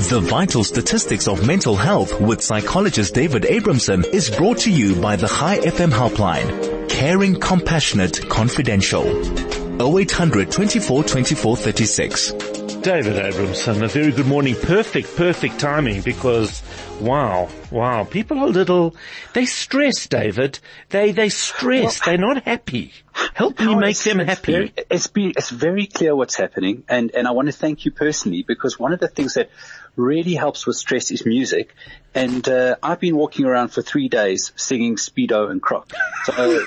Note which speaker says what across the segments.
Speaker 1: The Vital Statistics of Mental Health with psychologist David Abramson is brought to you by the High FM helpline. Caring, compassionate, confidential. 0800 24 24 36.
Speaker 2: David Abramson, a very good morning. Perfect timing, because wow, people are they stress, David. They stress. They're not happy. Help me make them happy.
Speaker 3: It's very clear what's happening, and I want to thank you personally, because one of the things that really helps with stress is music. And I've been walking around for 3 days singing Speedo and Croc. So,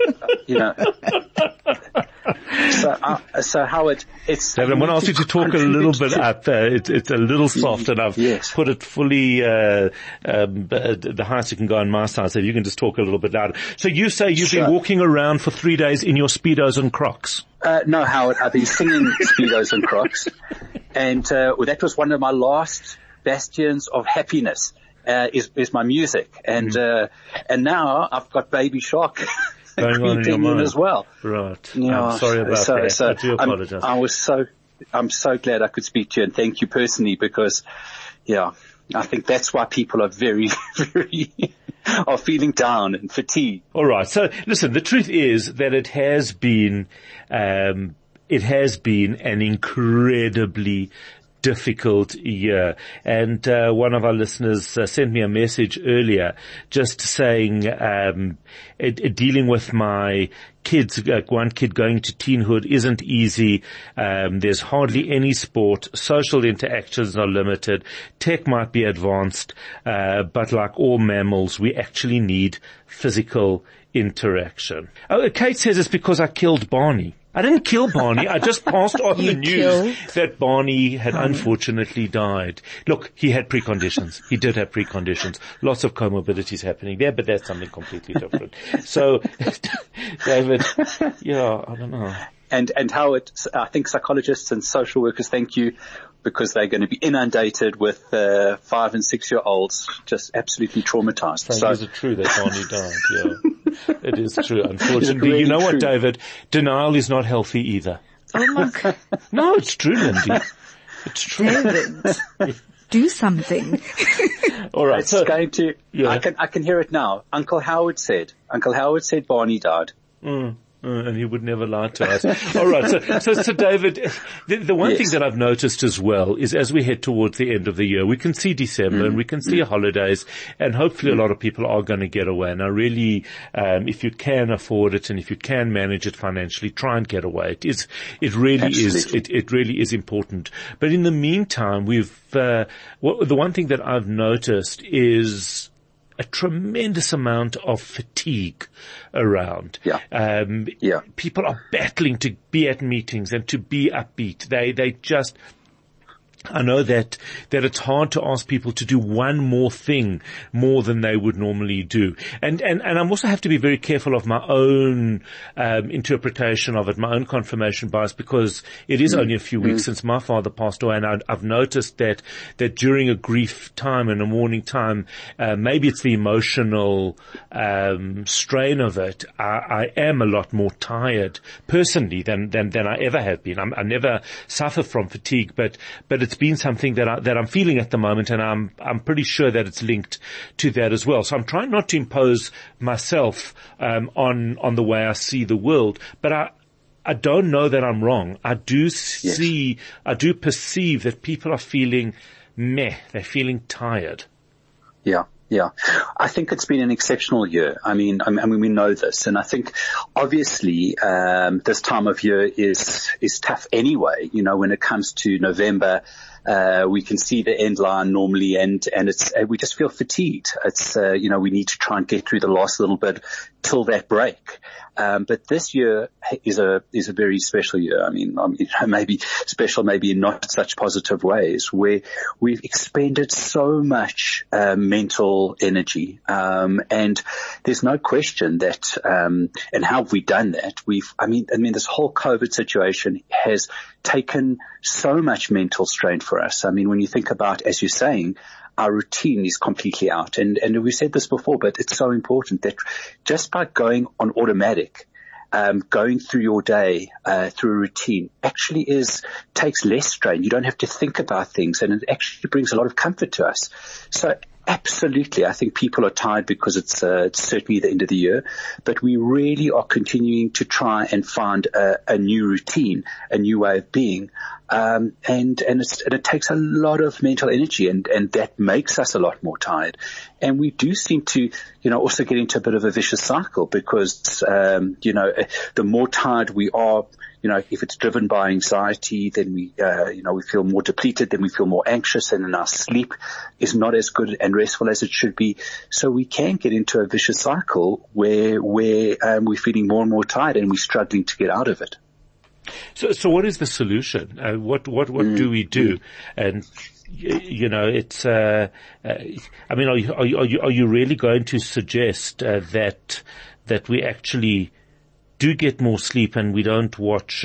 Speaker 3: So Howard,
Speaker 2: David, I'm going to ask you to talk a little bit up. It's a little soft, and I've put it fully the highest you can go on my side, so you can just talk a little bit louder. So you say you've been walking around for 3 days in your Speedos and Crocs?
Speaker 3: No, Howard, I've been singing Speedos and Crocs, and that was one of my last bastions of happiness. Is my music, and now I've got Baby Shark
Speaker 2: going on in your mind
Speaker 3: as well.
Speaker 2: Right. I'm sorry about that.
Speaker 3: So
Speaker 2: I do apologize.
Speaker 3: I'm so glad I could speak to you, and thank you personally, because I think that's why people are very are feeling down and fatigued.
Speaker 2: All right. So listen, the truth is that it has been an incredibly difficult year, and one of our listeners sent me a message earlier just saying dealing with my kids, one kid going to teenhood isn't easy. There's hardly any sport, social interactions are limited, tech might be advanced, but like all mammals, we actually need physical interaction. Kate says it's because I killed Barney. I didn't kill Barney. I just passed on the news that Barney had unfortunately died. Look, he had preconditions. He did have preconditions. Lots of comorbidities happening there, but that's something completely different. So, David, I don't know.
Speaker 3: And Howard, I think psychologists and social workers thank you, because they're going to be inundated with 5 and 6 year olds just absolutely traumatized.
Speaker 2: So is it true that Barney died? Yeah. It is true, unfortunately. Really, you know what, David? Denial is not healthy either.
Speaker 4: Oh my God.
Speaker 2: No, it's true, Lindy. It's true.
Speaker 4: David, do something.
Speaker 2: All right.
Speaker 3: It's going to, I can hear it now. Uncle Howard said Barney died.
Speaker 2: And he would never lie to us. All right. So David, the one thing that I've noticed as well is as we head towards the end of the year, we can see December and we can see holidays, and hopefully a lot of people are going to get away. And I really, if you can afford it and if you can manage it financially, try and get away. It really is important. But in the meantime, the one thing that I've noticed is a tremendous amount of fatigue around. People are battling to be at meetings and to be upbeat. They just, I know that it's hard to ask people to do one more thing more than they would normally do. And I also have to be very careful of my own, interpretation of it, my own confirmation bias, because it is only a few weeks since my father passed away, and I've noticed that during a grief time and a mourning time, maybe it's the emotional, strain of it. I am a lot more tired personally than I ever have been. I never suffer from fatigue, but it's been something that I'm feeling at the moment, and I'm pretty sure that it's linked to that as well. So I'm trying not to impose myself on the way I see the world, but I don't know that I'm wrong. I do perceive that people are feeling they're feeling tired.
Speaker 3: Yeah. I think it's been an exceptional year. I mean, we know this, and I think obviously, this time of year is tough anyway. When it comes to November, we can see the end line normally, and we just feel fatigued. It's, we need to try and get through the last little bit till that break. But this year is a very special year. I mean, maybe special, maybe in not such positive ways, where we've expended so much, mental energy. And there's no question that, and how have we done that? I mean, this whole COVID situation has taken so much mental strain for us. I mean, when you think about, as you're saying, our routine is completely out. And we said this before, but it's so important that just by going on automatic, going through your day, through a routine actually takes less strain. You don't have to think about things, and it actually brings a lot of comfort to us. So absolutely, I think people are tired because it's certainly the end of the year, but we really are continuing to try and find a new routine, a new way of being. And it takes a lot of mental energy, and that makes us a lot more tired. And we do seem to, also get into a bit of a vicious cycle because, the more tired we are, if it's driven by anxiety, then we feel more depleted, then we feel more anxious, and then our sleep is not as good and restful as it should be. So we can get into a vicious cycle where we're feeling more and more tired, and we're struggling to get out of it.
Speaker 2: So what is the solution? What do we do? And it's. Are you really going to suggest that we actually do get more sleep and we don't watch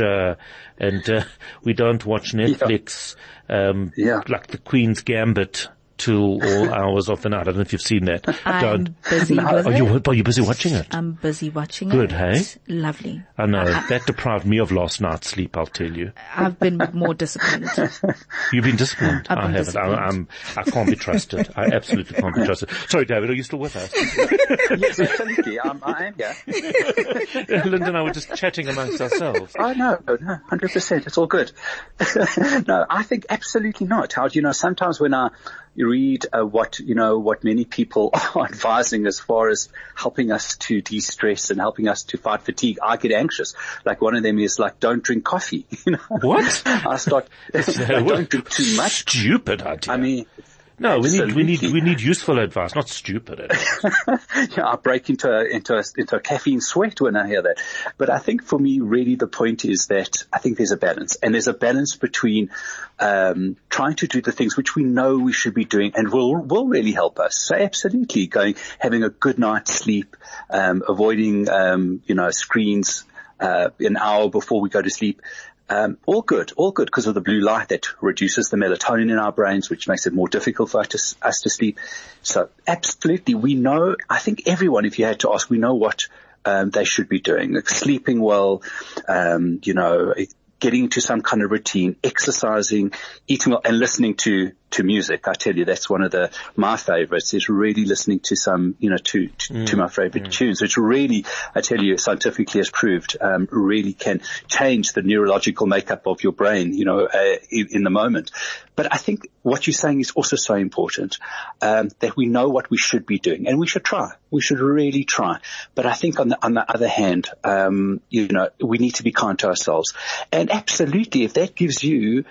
Speaker 2: Netflix like the Queen's Gambit till all hours of the night? I don't know if you've seen that.
Speaker 4: I'm busy with it.
Speaker 2: Are you busy watching it?
Speaker 4: I'm busy watching
Speaker 2: Good,
Speaker 4: it.
Speaker 2: hey?
Speaker 4: Lovely.
Speaker 2: I know. That deprived me of last night's sleep, I'll tell you.
Speaker 4: I've been more disciplined.
Speaker 2: You've been disciplined?
Speaker 4: I've been
Speaker 2: I haven't.
Speaker 4: disciplined.
Speaker 2: I can't be trusted. I absolutely can't be trusted. Sorry, David, are you still with us?
Speaker 3: Yes, absolutely. I am here.
Speaker 2: Linda and I were just chatting amongst ourselves.
Speaker 3: Oh, no, 100%. It's all good. No, I think absolutely not. Sometimes when you read what many people are advising as far as helping us to de-stress and helping us to fight fatigue, I get anxious. Like one of them is like, don't drink coffee.
Speaker 2: What?
Speaker 3: I start, don't drink too much.
Speaker 2: Stupid idea.
Speaker 3: I mean,
Speaker 2: no, we need useful advice, not stupid advice.
Speaker 3: I break into a caffeine sweat when I hear that. But I think for me, really the point is that I think there's a balance, and there's a balance between trying to do the things which we know we should be doing and will really help us. So absolutely having a good night's sleep, avoiding screens an hour before we go to sleep. All good because of the blue light that reduces the melatonin in our brains, which makes it more difficult for us to sleep. So absolutely, we know, I think everyone, if you had to ask, we know what they should be doing, like sleeping well, getting into some kind of routine, exercising, eating well, and listening to music. I tell you, that's one of my favorites, is really listening to some, to my favorite tunes, which really, I tell you, scientifically has proved, really can change the neurological makeup of your brain, in the moment. But I think what you're saying is also so important, that we know what we should be doing, and we should try. We should really try. But I think on the other hand, we need to be kind to ourselves. And absolutely, if that gives you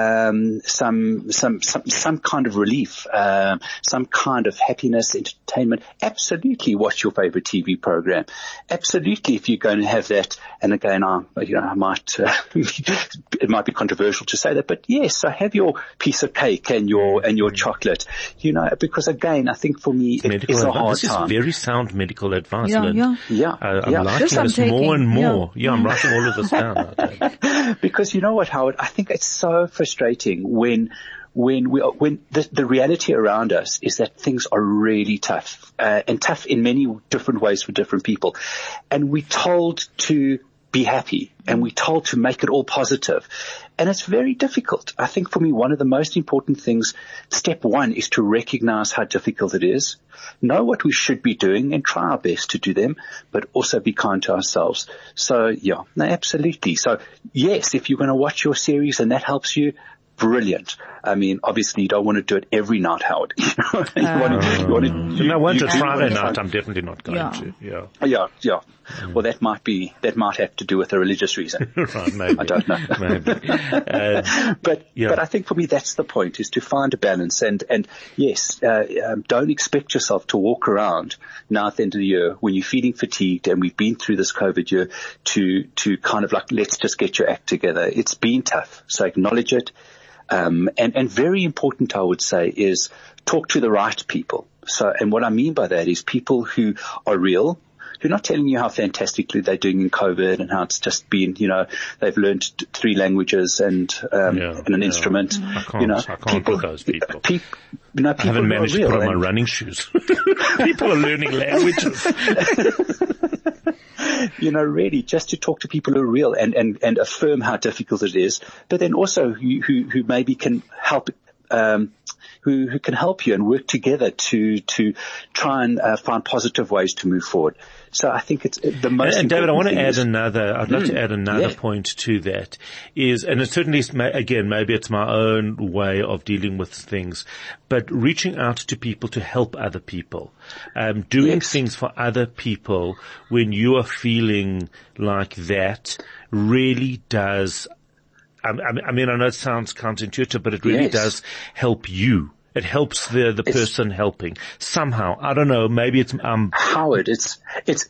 Speaker 3: some kind of relief, some kind of happiness, entertainment, absolutely watch your favorite TV program. Absolutely, if you're going to have that, and again, I might, it might be controversial to say that, but yes, so have your piece of cake and your chocolate, because again, I think for me, it's a hard time.
Speaker 2: This is very sound medical advice,
Speaker 3: Yeah.
Speaker 2: I'm liking this more and more. Yeah, I'm writing all of this down.
Speaker 3: Because you know what, Howard, I think it's so frustrating when the reality around us is that things are really tough, and tough in many different ways for different people. And we're told to be happy, and we're told to make it all positive. And it's very difficult. I think for me, one of the most important things, step one, is to recognize how difficult it is, know what we should be doing and try our best to do them, but also be kind to ourselves. So absolutely. So yes, if you're going to watch your series and that helps you, brilliant. I mean, obviously you don't want to do it every night, Howard.
Speaker 2: I want to Friday night. I'm definitely not going to.
Speaker 3: Yeah. Well, that might have to do with a religious reason.
Speaker 2: Right, maybe.
Speaker 3: I don't know.
Speaker 2: Maybe.
Speaker 3: But I think for me that's the point, is to find a balance. And yes, don't expect yourself to walk around now at the end of the year when you're feeling fatigued, and we've been through this COVID year, to kind of like, let's just get your act together. It's been tough, so acknowledge it. And very important, I would say, is talk to the right people. So, and what I mean by that is people who are real, who are not telling you how fantastically they're doing in COVID and how it's just been, they've learned 3 languages and an instrument.
Speaker 2: I can't put those people. I haven't managed to put on my running shoes. People are learning languages.
Speaker 3: really just to talk to people who are real and affirm how difficult it is, but then also who maybe can help, who can help you and work together to try and find positive ways to move forward. So I think it's the most.
Speaker 2: And David, I want to add I'd like to add another point to that is, and it certainly is, again, maybe it's my own way of dealing with things, but reaching out to people to help other people, doing things for other people when you are feeling like that really does. I mean, I know it sounds counterintuitive, but it really does help you. It helps the person helping somehow. I don't know. Maybe it's
Speaker 3: Howard. It is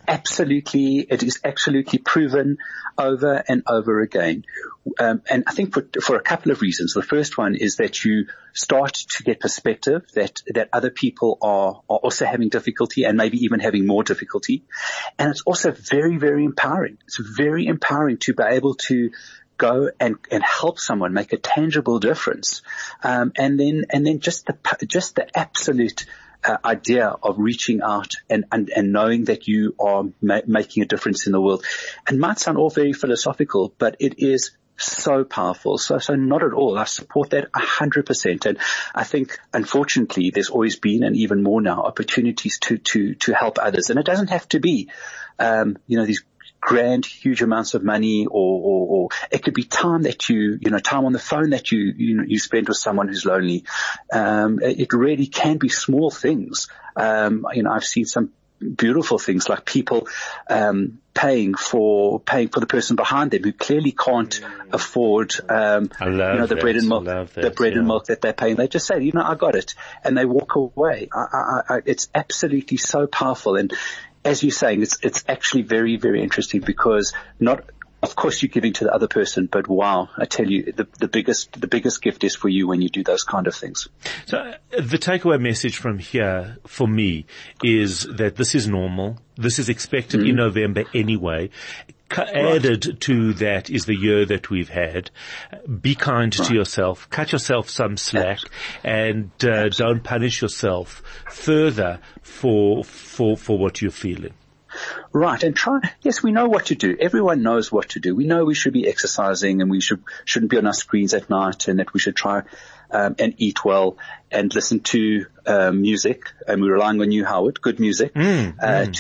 Speaker 3: absolutely proven over and over again. And I think for a couple of reasons. The first one is that you start to get perspective that other people are also having difficulty and maybe even having more difficulty. And it's also very, very empowering. It's very empowering to be able to go and help someone make a tangible difference. And then just the absolute idea of reaching out and knowing that you are making a difference in the world. And might sound all very philosophical, but it is so powerful. So not at all. I support that 100%. And I think, unfortunately, there's always been, and even more now, opportunities to help others. And it doesn't have to be, these grand, huge amounts of money, or it could be time that time on the phone that you spend with someone who's lonely. It really can be small things. I've seen some beautiful things like people, paying for the person behind them who clearly can't afford, the bread and milk, and milk that they're paying. They just say, I got it. And they walk away. It's absolutely so powerful. And as you're saying, it's actually very, very interesting because of course you're giving to the other person, but wow, I tell you, the biggest gift is for you when you do those kind of things.
Speaker 2: So the takeaway message from here for me is that this is normal. This is expected in November anyway. Added to that is the year that we've had. Be kind to yourself. Cut yourself some slack, and don't punish yourself further for what you're feeling.
Speaker 3: Right, and yes, we know what to do. Everyone knows what to do. We know we should be exercising, and we shouldn't be on our screens at night, and that we should try and eat well and listen to music. And we're relying on you, Howard. Good music.
Speaker 2: Music.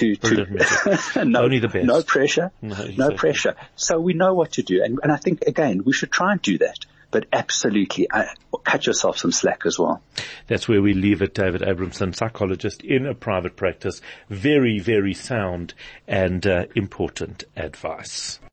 Speaker 2: Only the best.
Speaker 3: No pressure. No pressure. So we know what to do, and I think again we should try and do that. But absolutely, cut yourself some slack as well.
Speaker 2: That's where we leave it. David Abramson, psychologist in a private practice. Very, very sound and important advice.